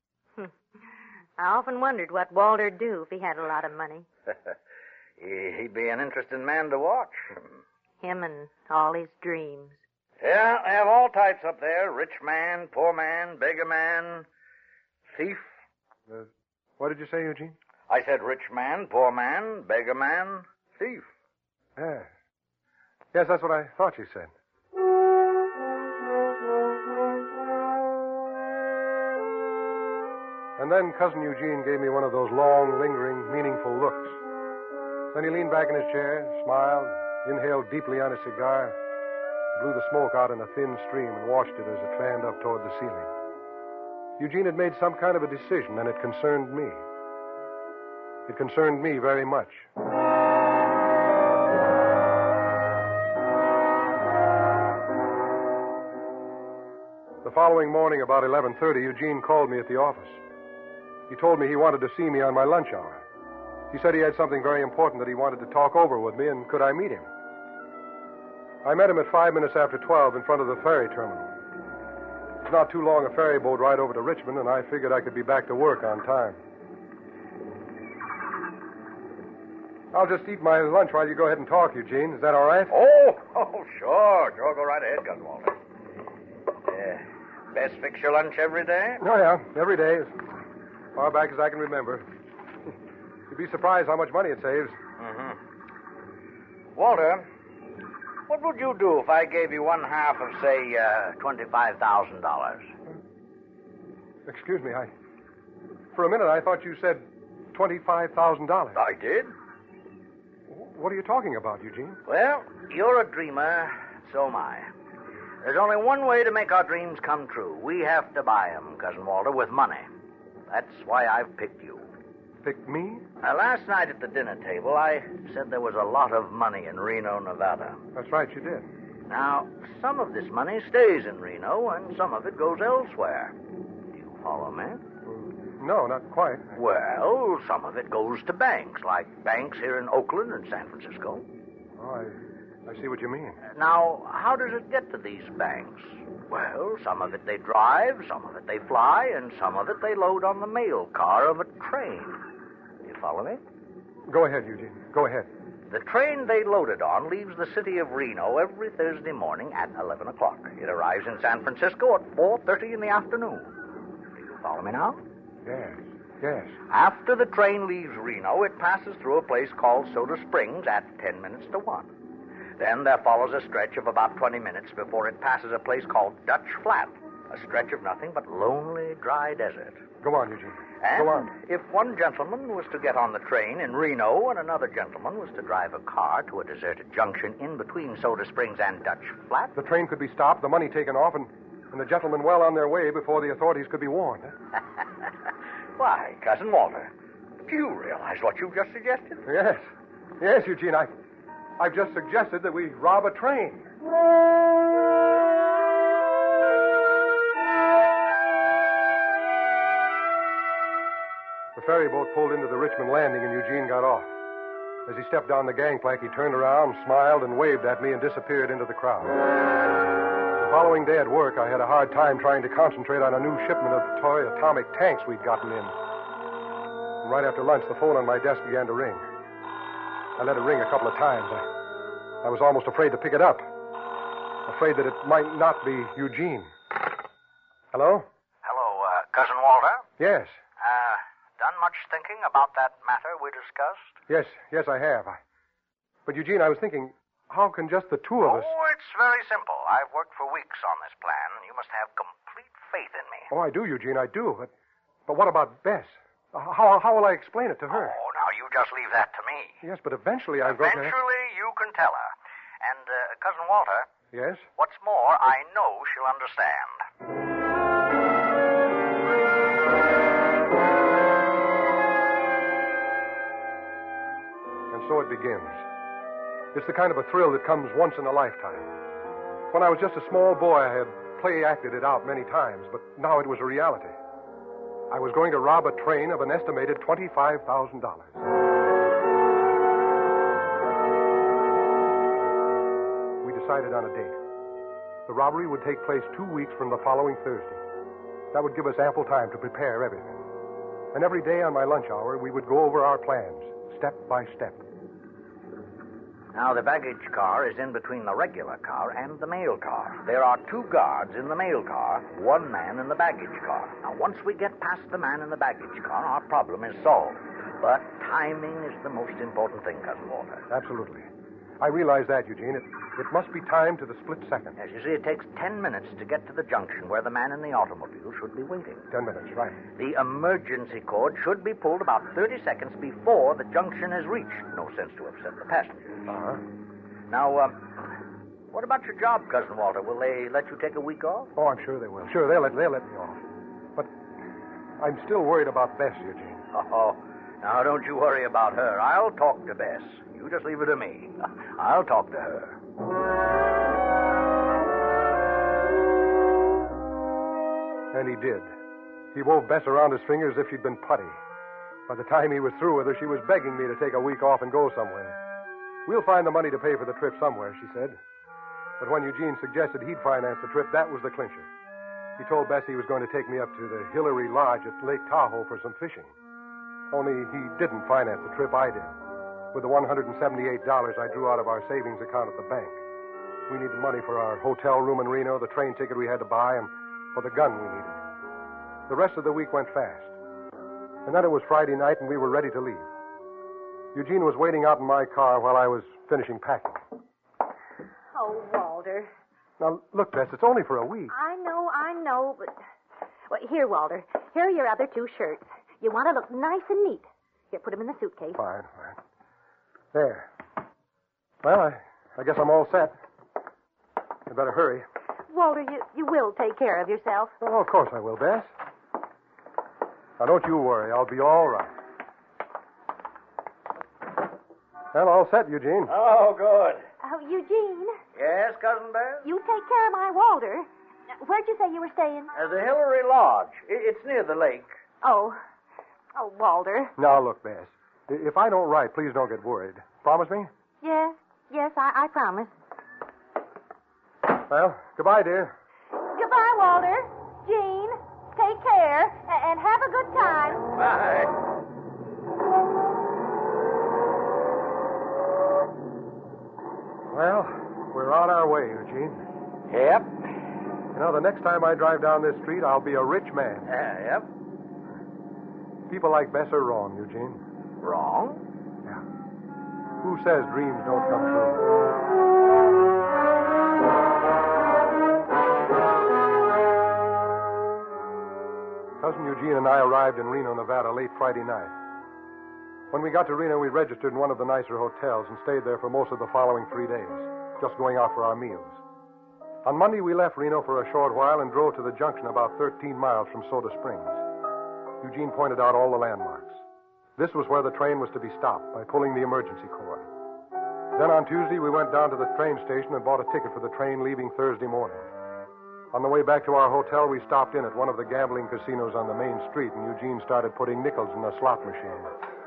[SPEAKER 12] I often wondered what Walter'd do if he had a lot of money.
[SPEAKER 13] He'd be an interesting man to watch.
[SPEAKER 12] Him and all his dreams.
[SPEAKER 13] Yeah, they have all types up there. Rich man, poor man, beggar man, thief.
[SPEAKER 11] What did you say, Eugene?
[SPEAKER 13] I said rich man, poor man, beggar man, thief.
[SPEAKER 11] Yeah. Yes, that's what I thought you said. And then Cousin Eugene gave me one of those long, lingering, meaningful looks. Then he leaned back in his chair, smiled, inhaled deeply on his cigar, blew the smoke out in a thin stream, and watched it as it fanned up toward the ceiling. Eugene had made some kind of a decision, and it concerned me. It concerned me very much. The following morning, about 11:30, Eugene called me at the office. He told me he wanted to see me on my lunch hour. He said he had something very important that he wanted to talk over with me, and could I meet him? I met him at 5 minutes after 12 in front of the ferry terminal. It's not too long a ferry boat ride over to Richmond, and I figured I could be back to work on time. I'll just eat my lunch while you go ahead and talk, Eugene. Is that all right?
[SPEAKER 13] Oh, sure. Sure, go right ahead, Cousin Walter. Best fix your lunch every day?
[SPEAKER 11] Oh, yeah, every day, as far back as I can remember. You'd be surprised how much money it saves.
[SPEAKER 13] Walter, what would you do if I gave you one half of, say, $25,000?
[SPEAKER 11] Excuse me, for a minute I thought you said $25,000.
[SPEAKER 13] I did.
[SPEAKER 11] What are you talking about, Eugene?
[SPEAKER 13] Well, you're a dreamer, so am I. There's only one way to make our dreams come true. We have to buy them, Cousin Walter, with money. That's why I've picked you.
[SPEAKER 11] Picked me?
[SPEAKER 13] Last night at the dinner table, I said there was a lot of money in Reno, Nevada.
[SPEAKER 11] That's right, you did.
[SPEAKER 13] Now, some of this money stays in Reno, and some of it goes elsewhere. Do you follow me?
[SPEAKER 11] No, not quite.
[SPEAKER 13] Well, some of it goes to banks, like banks here in Oakland and San Francisco.
[SPEAKER 11] Oh, I see what you mean.
[SPEAKER 13] Now, how does it get to these banks? Well, some of it they drive, some of it they fly, and some of it they load on the mail car of a train. You follow me?
[SPEAKER 11] Go ahead, Eugene. Go ahead.
[SPEAKER 13] The train they loaded on leaves the city of Reno every Thursday morning at 11 o'clock. It arrives in San Francisco at 4:30 in the afternoon. Do you follow me now?
[SPEAKER 11] Yes.
[SPEAKER 13] After the train leaves Reno, it passes through a place called Soda Springs at 10 minutes to 1. Then there follows a stretch of about 20 minutes before it passes a place called Dutch Flat, a stretch of nothing but lonely, dry desert.
[SPEAKER 11] Go on, Eugene.
[SPEAKER 13] And
[SPEAKER 11] Go on.
[SPEAKER 13] if one gentleman was to get on the train in Reno and another gentleman was to drive a car to a deserted junction in between Soda Springs and Dutch Flat...
[SPEAKER 11] The train could be stopped, the money taken off, and the gentlemen well on their way before the authorities could be warned.
[SPEAKER 13] Why, Cousin Walter, do you realize what you've just suggested?
[SPEAKER 11] Yes, Eugene, I've just suggested that we rob a train. ferry boat pulled into the Richmond landing and Eugene got off. As he stepped down the gangplank, he turned around, smiled, and waved at me and disappeared into the crowd. The following day at work, I had a hard time trying to concentrate on a new shipment of toy atomic tanks we'd gotten in. And right after lunch, the phone on my desk began to ring. I let it ring a couple of times. I was almost afraid to pick it up. Afraid that it might not be Eugene. Hello?
[SPEAKER 13] Hello, Cousin Walter?
[SPEAKER 11] Yes.
[SPEAKER 13] Done much thinking about that matter we discussed?
[SPEAKER 11] Yes, I have. But, Eugene, I was thinking, how can just the two of us...
[SPEAKER 13] Oh, it's very simple. I've worked for weeks on this plan. You must have complete faith in me.
[SPEAKER 11] Oh, I do, Eugene, I do. But what about Bess? How will I explain it to her?
[SPEAKER 13] Oh, now you just leave that to me.
[SPEAKER 11] Yes, but eventually I'm going to...
[SPEAKER 13] Eventually you can tell her. And, Cousin Walter...
[SPEAKER 11] Yes?
[SPEAKER 13] What's more, I know she'll understand.
[SPEAKER 11] And so it begins. It's the kind of a thrill that comes once in a lifetime. When I was just a small boy, I had play-acted it out many times, but now it was a reality. I was going to rob a train of an estimated $25,000. We decided on a date. The robbery would take place 2 weeks from the following Thursday. That would give us ample time to prepare everything. And every day on my lunch hour, we would go over our plans, step by step.
[SPEAKER 13] Now, the baggage car is in between the regular car and the mail car. There are 2 guards in the mail car, 1 man in the baggage car. Now, once we get past the man in the baggage car, our problem is solved. But timing is the most important thing, Cousin Walter.
[SPEAKER 11] Absolutely. I realize that, Eugene. It must be timed to the split second.
[SPEAKER 13] As you see, it takes 10 minutes to get to the junction where the man in the automobile should be waiting.
[SPEAKER 11] 10 minutes, right.
[SPEAKER 13] The emergency cord should be pulled about 30 seconds before the junction is reached. No sense to upset the passengers.
[SPEAKER 11] Uh-huh.
[SPEAKER 13] Now, what about your job, Cousin Walter? Will they let you take a week off?
[SPEAKER 11] Oh, I'm sure they will. Sure, they'll let me off. But I'm still worried about Bess, Eugene.
[SPEAKER 13] Oh, now don't you worry about her. I'll talk to Bess. You just leave it to me. I'll talk to her.
[SPEAKER 11] And he did. He wove Bess around his finger as if she'd been putty. By the time he was through with her, she was begging me to take a week off and go somewhere. We'll find the money to pay for the trip somewhere, she said. But when Eugene suggested he'd finance the trip, that was the clincher. He told Bess he was going to take me up to the Hillary Lodge at Lake Tahoe for some fishing. Only he didn't finance the trip, I did. With the $178 I drew out of our savings account at the bank. We needed money for our hotel room in Reno, the train ticket we had to buy, and for the gun we needed. The rest of the week went fast. And then it was Friday night, and we were ready to leave. Eugene was waiting out in my car while I was finishing packing.
[SPEAKER 12] Oh, Walter.
[SPEAKER 11] Now, look, Bess, it's only for a week.
[SPEAKER 12] I know, but... Well, here, Walter. Here are your other 2 shirts. You want to look nice and neat. Here, put them in the suitcase.
[SPEAKER 11] Fine. There. Well, I guess I'm all set. I'd better hurry.
[SPEAKER 12] Walter, you will take care of yourself.
[SPEAKER 11] Oh, of course I will, Bess. Now, don't you worry. I'll be all right. Well, all set, Eugene.
[SPEAKER 13] Oh, good.
[SPEAKER 12] Oh, Eugene.
[SPEAKER 13] Yes, Cousin Bess?
[SPEAKER 12] You take care of my Walter. Where'd you say you were staying?
[SPEAKER 13] The Hillary Lodge. It's near the lake.
[SPEAKER 12] Oh, Walter.
[SPEAKER 11] Now, look, Bess. If I don't write, please don't get worried. Promise me?
[SPEAKER 12] Yes, I promise.
[SPEAKER 11] Well, goodbye, dear.
[SPEAKER 12] Goodbye, Walter. Jean, take care and have a good time.
[SPEAKER 13] Bye.
[SPEAKER 11] Well, we're on our way, Eugene.
[SPEAKER 13] Yep.
[SPEAKER 11] You know, the next time I drive down this street, I'll be a rich man.
[SPEAKER 13] Yep.
[SPEAKER 11] People like Bess are wrong, Eugene.
[SPEAKER 13] Wrong?
[SPEAKER 11] Yeah. Who says dreams don't come true? Cousin Eugene and I arrived in Reno, Nevada late Friday night. When we got to Reno, we registered in one of the nicer hotels and stayed there for most of the following 3 days, just going out for our meals. On Monday, we left Reno for a short while and drove to the junction about 13 miles from Soda Springs. Eugene pointed out all the landmarks. This was where the train was to be stopped by pulling the emergency cord. Then on Tuesday, we went down to the train station and bought a ticket for the train leaving Thursday morning. On the way back to our hotel, we stopped in at one of the gambling casinos on the main street, and Eugene started putting nickels in the slot machine.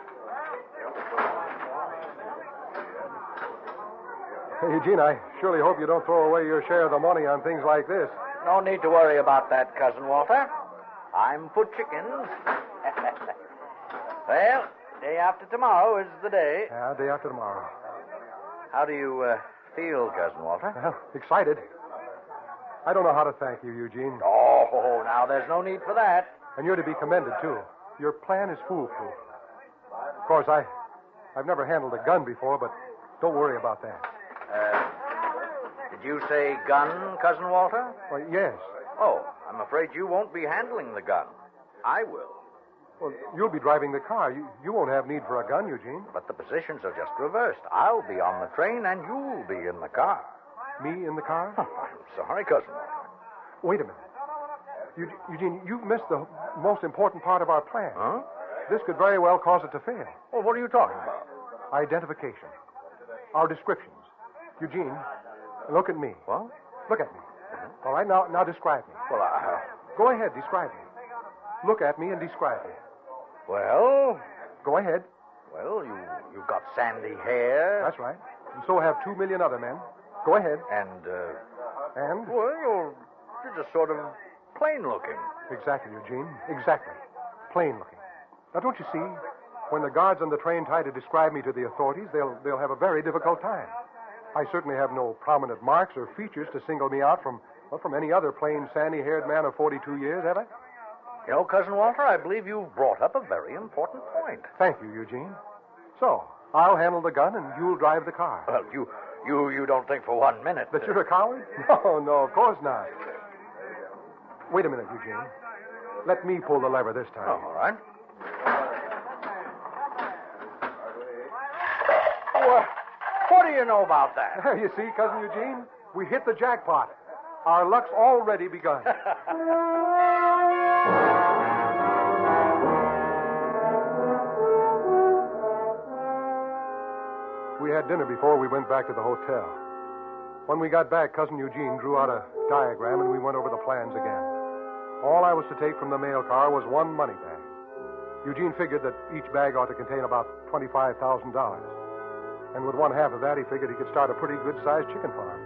[SPEAKER 11] Hey, Eugene, I surely hope you don't throw away your share of the money on things like this.
[SPEAKER 13] No need to worry about that, Cousin Walter. I'm for chickens. Well, day after tomorrow is the day.
[SPEAKER 11] Yeah, day after tomorrow.
[SPEAKER 13] How do you feel, Cousin Walter?
[SPEAKER 11] Well, excited. I don't know how to thank you, Eugene.
[SPEAKER 13] Oh, now there's no need for that.
[SPEAKER 11] And you're to be commended, too. Your plan is foolproof. Of course, I've never handled a gun before, but don't worry about that.
[SPEAKER 13] Did you say gun, Cousin Walter?
[SPEAKER 11] Well, yes.
[SPEAKER 13] Oh, I'm afraid you won't be handling the gun. I will.
[SPEAKER 11] Well, you'll be driving the car. You won't have need for a gun, Eugene.
[SPEAKER 13] But the positions are just reversed. I'll be on the train, and you'll be in the car.
[SPEAKER 11] Me in the car?
[SPEAKER 13] Oh, I'm sorry, Cousin Walter.
[SPEAKER 11] Wait a minute. Eugene, you've missed the most important part of our plan.
[SPEAKER 13] Huh?
[SPEAKER 11] This could very well cause it to fail.
[SPEAKER 13] Well, what are you talking about?
[SPEAKER 11] Identification. Our descriptions. Eugene, look at me.
[SPEAKER 13] What?
[SPEAKER 11] Look at me. All right, now describe me.
[SPEAKER 13] Well,
[SPEAKER 11] Go ahead, describe me. Look at me and describe me.
[SPEAKER 13] Well?
[SPEAKER 11] Go ahead.
[SPEAKER 13] Well, you've got sandy hair.
[SPEAKER 11] That's right. And so have 2 million other men. Go ahead.
[SPEAKER 13] And?
[SPEAKER 11] Well,
[SPEAKER 13] you're just sort of plain looking.
[SPEAKER 11] Exactly, Eugene. Exactly. Plain looking. Now, don't you see? When the guards on the train try to describe me to the authorities, they'll have a very difficult time. I certainly have no prominent marks or features to single me out from any other plain, sandy-haired man of 42 years, have I?
[SPEAKER 13] You know, Cousin Walter, I believe you've brought up a very important point.
[SPEAKER 11] Thank you, Eugene. So, I'll handle the gun and you'll drive the car.
[SPEAKER 13] Well, you don't think for 1 minute
[SPEAKER 11] that you're a coward? No, of course not. Wait a minute, Eugene. Let me pull the lever this time.
[SPEAKER 13] Oh, all right. What do you know about that?
[SPEAKER 11] You see, Cousin Eugene, we hit the jackpot. Our luck's already begun. We had dinner before we went back to the hotel. When we got back, Cousin Eugene drew out a diagram and we went over the plans again. All I was to take from the mail car was one money bag. Eugene figured that each bag ought to contain about $25,000. And with one half of that, he figured he could start a pretty good-sized chicken farm.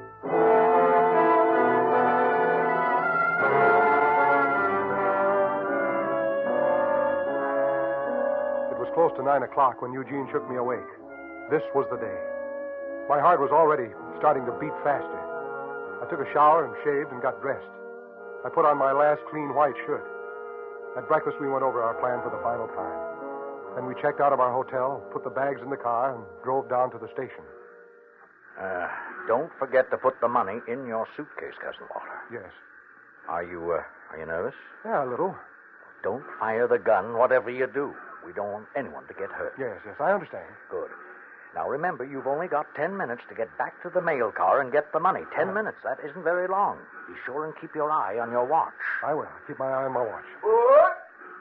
[SPEAKER 11] It was close to 9 o'clock when Eugene shook me awake. This was the day. My heart was already starting to beat faster. I took a shower and shaved and got dressed. I put on my last clean white shirt. At breakfast, we went over our plan for the final time. Then we checked out of our hotel, put the bags in the car, and drove down to the station.
[SPEAKER 13] Don't forget to put the money in your suitcase, Cousin Walter.
[SPEAKER 11] Yes.
[SPEAKER 13] Are you nervous?
[SPEAKER 11] Yeah, a little.
[SPEAKER 13] Don't fire the gun, whatever you do. We don't want anyone to get hurt.
[SPEAKER 11] Yes, I understand.
[SPEAKER 13] Good. Now, remember, you've only got 10 minutes to get back to the mail car and get the money. 10 minutes. That isn't very long. Be sure and keep your eye on your watch.
[SPEAKER 11] I will. Keep my eye on my watch.
[SPEAKER 13] Good.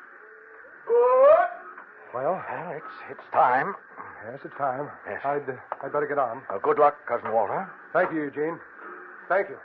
[SPEAKER 11] Well,
[SPEAKER 13] it's time.
[SPEAKER 11] Yes, it's time.
[SPEAKER 13] Yes.
[SPEAKER 11] I'd better get on.
[SPEAKER 13] Good luck, Cousin Walter.
[SPEAKER 11] Thank you, Eugene. Thank you.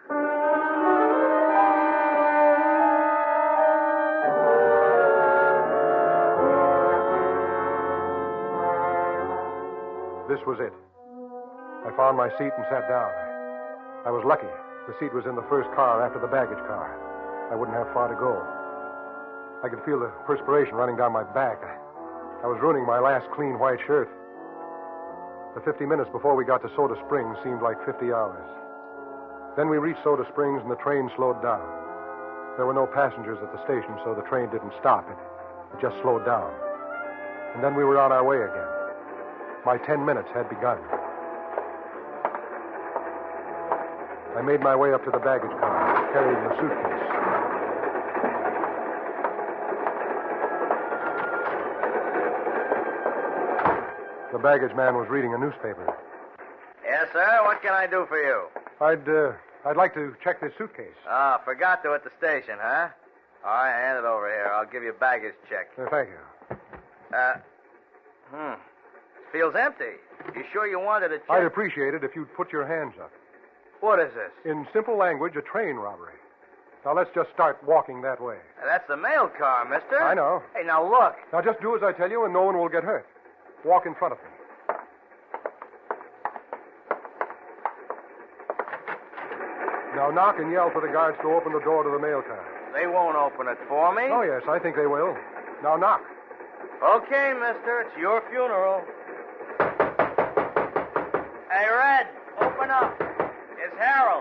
[SPEAKER 11] This was it. I found my seat and sat down. I was lucky. The seat was in the first car after the baggage car. I wouldn't have far to go. I could feel the perspiration running down my back. I was ruining my last clean white shirt. The 50 minutes before we got to Soda Springs seemed like 50 hours. Then we reached Soda Springs and the train slowed down. There were no passengers at the station, so the train didn't stop. It just slowed down. And then we were on our way again. My 10 minutes had begun. I made my way up to the baggage car, carrying the suitcase. The baggage man was reading a newspaper.
[SPEAKER 14] Yes, sir. What can I do for you?
[SPEAKER 11] I'd like to check this suitcase.
[SPEAKER 14] Ah, forgot to at the station, huh? All right, hand it over here. I'll give you a baggage check.
[SPEAKER 11] Thank you.
[SPEAKER 14] Feels empty. You sure you wanted a check?
[SPEAKER 11] I'd appreciate it if you'd put your hands up.
[SPEAKER 14] What is this?
[SPEAKER 11] In simple language, a train robbery. Now, let's just start walking that way.
[SPEAKER 14] That's the mail car, mister.
[SPEAKER 11] I know.
[SPEAKER 14] Hey, now look.
[SPEAKER 11] Now, just do as I tell you, and no one will get hurt. Walk in front of me. Now, knock and yell for the guards to open the door to the mail car.
[SPEAKER 14] They won't open it for me.
[SPEAKER 11] Oh, yes, I think they will. Now, knock.
[SPEAKER 14] Okay, mister. It's your funeral. Hey, Red, open up. It's Harold.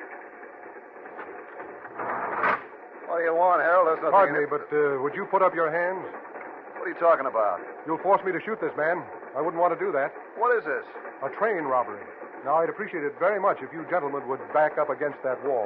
[SPEAKER 15] What do you want, Harold? There's nothing...
[SPEAKER 11] Pardon me, but would you put up your hands?
[SPEAKER 15] What are you talking about?
[SPEAKER 11] You'll force me to shoot this man. I wouldn't want to do that.
[SPEAKER 15] What is this?
[SPEAKER 11] A train robbery. Now, I'd appreciate it very much if you gentlemen would back up against that wall.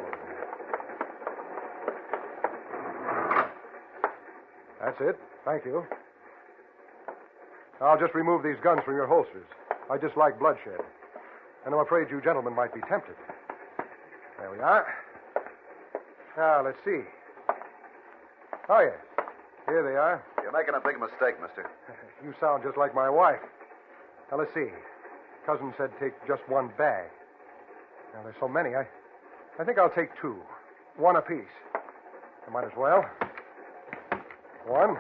[SPEAKER 11] That's it. Thank you. I'll just remove these guns from your holsters. I dislike bloodshed. And I'm afraid you gentlemen might be tempted. There we are. Now, let's see. Oh, yes. Here they are.
[SPEAKER 15] You're making a big mistake, mister.
[SPEAKER 11] You sound just like my wife. Now, let's see. Cousin said take just one bag. Now, there's so many. I think I'll take two. One apiece. I might as well. 1,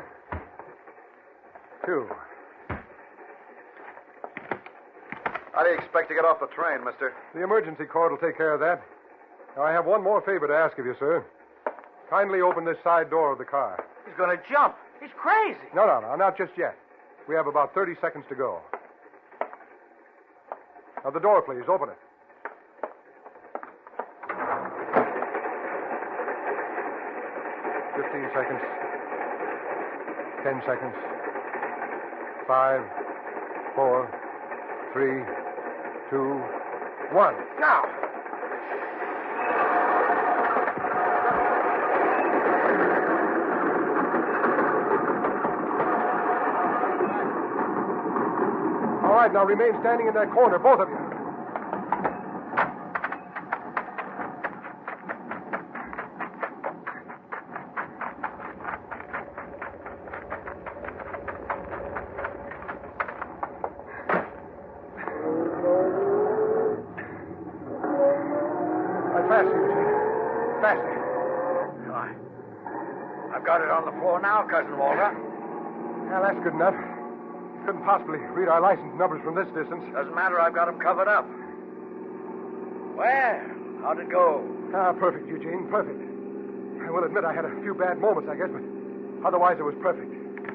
[SPEAKER 11] 2.
[SPEAKER 15] How do you expect to get off the train, mister?
[SPEAKER 11] The emergency cord will take care of that. Now, I have one more favor to ask of you, sir. Kindly open this side door of the car.
[SPEAKER 14] He's going to jump. He's crazy.
[SPEAKER 11] No, not just yet. We have about 30 seconds to go. Now, the door, please. Open it. "15 seconds. 10 seconds. 5, 4, 3, 2, 1. Now! All right, now remain standing in that corner, both of you.
[SPEAKER 13] I've got it on the floor now, Cousin Walter.
[SPEAKER 11] Well, that's good enough. Couldn't possibly read our license numbers from this distance.
[SPEAKER 13] Doesn't matter, I've got them covered up. Well, how'd it go?
[SPEAKER 11] Perfect, Eugene, perfect. I will admit I had a few bad moments, I guess, but otherwise it was perfect.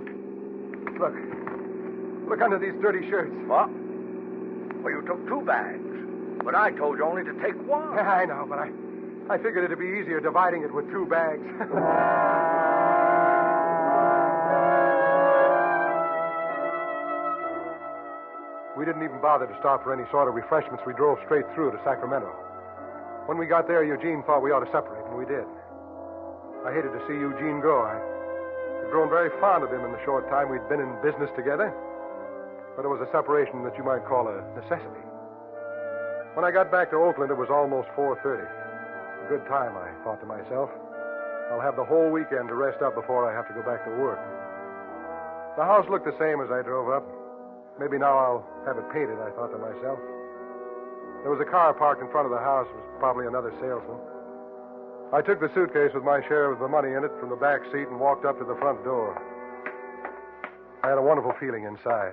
[SPEAKER 11] Look under these dirty shirts.
[SPEAKER 13] What? Well, you took 2 bags. But I told you only to take 1.
[SPEAKER 11] Yeah, I know, but I figured it'd be easier dividing it with 2 bags. We didn't even bother to stop for any sort of refreshments. We drove straight through to Sacramento. When we got there, Eugene thought we ought to separate, and we did. I hated to see Eugene go. I'd grown very fond of him in the short time we'd been in business together. But it was a separation that you might call a necessity. When I got back to Oakland, it was almost 4:30. A good time, I thought to myself. I'll have the whole weekend to rest up before I have to go back to work. The house looked the same as I drove up. Maybe now I'll have it painted, I thought to myself. There was a car parked in front of the house. It was probably another salesman. I took the suitcase with my share of the money in it from the back seat and walked up to the front door. I had a wonderful feeling inside.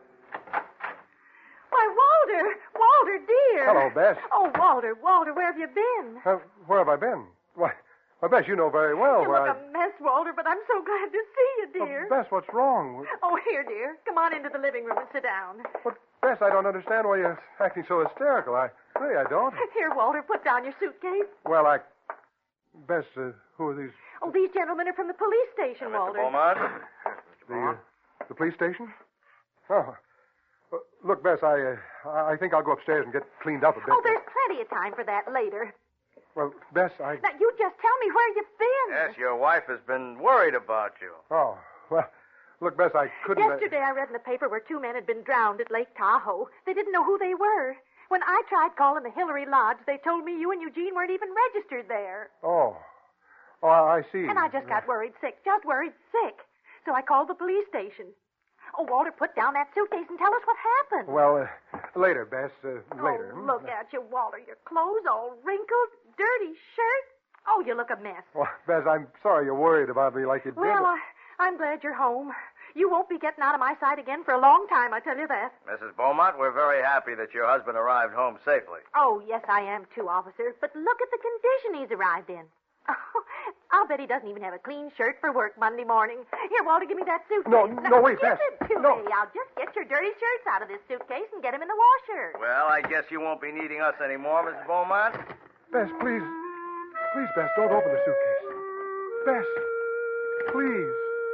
[SPEAKER 12] Why, Walter, dear.
[SPEAKER 11] Hello, Bess.
[SPEAKER 12] Oh, Walter, where have you been?
[SPEAKER 11] Where have I been? Why, Bess, you know very well
[SPEAKER 12] You
[SPEAKER 11] where
[SPEAKER 12] look a mess, Walter, but I'm so glad to see you, dear.
[SPEAKER 11] Bess, what's wrong?
[SPEAKER 12] Oh, here, dear. Come on into the living room and sit down.
[SPEAKER 11] But, Bess, I don't understand why you're acting so hysterical. I don't.
[SPEAKER 12] Here, Walter, put down your suitcase.
[SPEAKER 11] Well, Bess, who are these?
[SPEAKER 12] Oh, these gentlemen are from the police station, Walter.
[SPEAKER 14] Beaumont.
[SPEAKER 11] The police station? Oh. Look, Bess, I think I'll go upstairs and get cleaned up a bit.
[SPEAKER 12] Oh, there's plenty of time for that later.
[SPEAKER 11] Well, Bess,
[SPEAKER 12] Now, you just tell me where you've been.
[SPEAKER 14] Yes, your wife has been worried about you.
[SPEAKER 11] Oh, well, look, Bess, I couldn't...
[SPEAKER 12] Yesterday I read in the paper where 2 men had been drowned at Lake Tahoe. They didn't know who they were. When I tried calling the Hillary Lodge, they told me you and Eugene weren't even registered there.
[SPEAKER 11] Oh, I see.
[SPEAKER 12] And I just got worried sick. So I called the police station. Oh, Walter, put down that suitcase and tell us what happened.
[SPEAKER 11] Well, later, Bess, later.
[SPEAKER 12] Oh, look at you, Walter. Your clothes all wrinkled, dirty shirt. Oh, you look a mess.
[SPEAKER 11] Well, Bess, I'm sorry you're worried about me like you did.
[SPEAKER 12] Well, I'm glad you're home. You won't be getting out of my sight again for a long time, I tell you that.
[SPEAKER 14] Mrs. Beaumont, we're very happy that your husband arrived home safely.
[SPEAKER 12] Oh, yes, I am too, officer. But look at the condition he's arrived in. Oh, I'll bet he doesn't even have a clean shirt for work Monday morning. Here, Walter, give me that suitcase.
[SPEAKER 11] No, wait, Bess.
[SPEAKER 12] Give it to me. I'll just get your dirty shirts out of this suitcase and get them in the washer.
[SPEAKER 14] Well, I guess you won't be needing us anymore, Mrs. Beaumont.
[SPEAKER 11] Bess, please. Please, Bess, don't open the suitcase. Bess, please.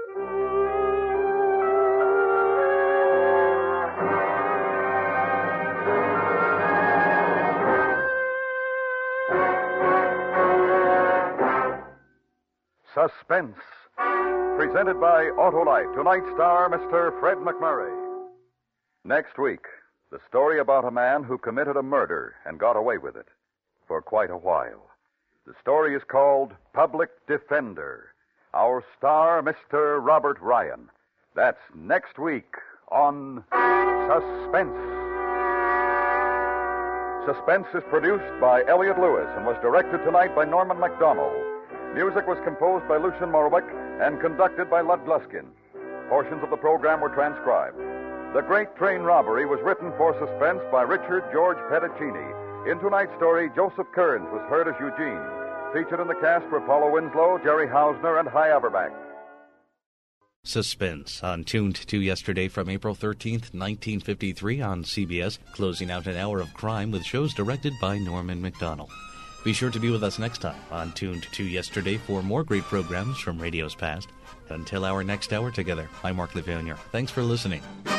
[SPEAKER 10] Suspense. Presented by Autolite. Tonight's star, Mr. Fred McMurray. Next week, the story about a man who committed a murder and got away with it for quite a while. The story is called Public Defender. Our star, Mr. Robert Ryan. That's next week on Suspense. Suspense is produced by Elliot Lewis and was directed tonight by Norman MacDonald. Music was composed by Lucian Morwick and conducted by Lud Gluskin. Portions of the program were transcribed. The Great Train Robbery was written for Suspense by Richard George Pedicini. In tonight's story, Joseph Kearns was heard as Eugene. Featured in the cast were Paula Winslow, Jerry Hausner, and Hy Averback.
[SPEAKER 1] Suspense on Tuned to Yesterday from April 13th, 1953 on CBS, closing out an hour of crime with shows directed by Norman MacDonald. Be sure to be with us next time on Tuned to Yesterday for more great programs from radio's past. Until our next hour together, I'm Mark Levanier. Thanks for listening.